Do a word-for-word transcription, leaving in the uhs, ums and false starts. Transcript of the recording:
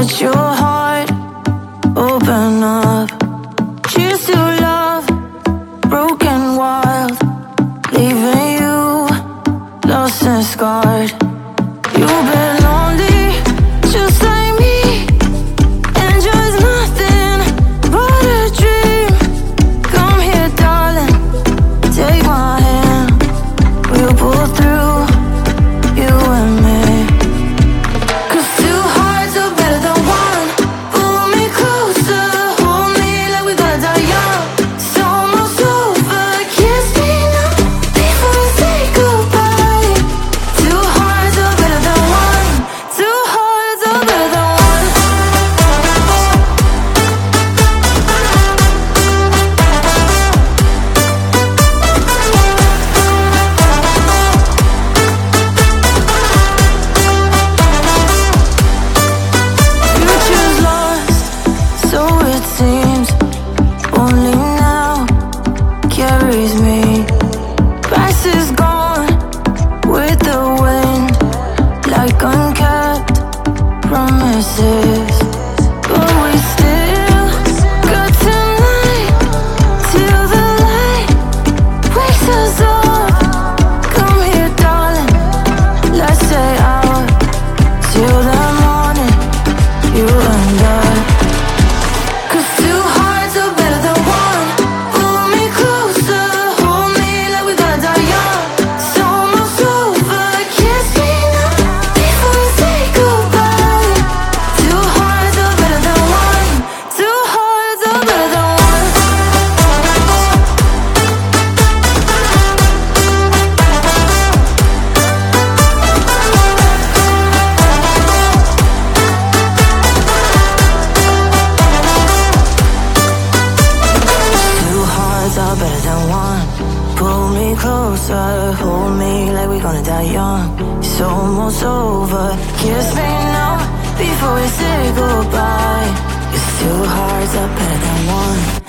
Let your heart open up. Cheers to love, broken wild, leaving you lost and scarred. You've been lonely, just like me. Enjoy's nothing but a dream. Come here, darling, take my hand. We'll pull through, you and me. Cause two hearts are better than one. Pull me closer, hold me like we're gonna die young. It's almost over, kiss me now before we say goodbye. Two hearts are better than one. Two hearts are better than one. Future's lost, so it seems. Only now carries me. Past is gone with the wind, like unkept promises. But we still got tonight till the light wakes us up. Come here, darling, let's stay out till the morning, you and I. Cause two hearts are better than one. Pull me closer, hold me like we're gonna die young. It's almost over, kiss me now before we say goodbye. Two hearts are better than one. Two hearts are better than one. Two hearts are better than one. Pull me closer, hold me like we're gonna die young. It's almost over, kiss me now before we say goodbye. Cause two hearts are better than one.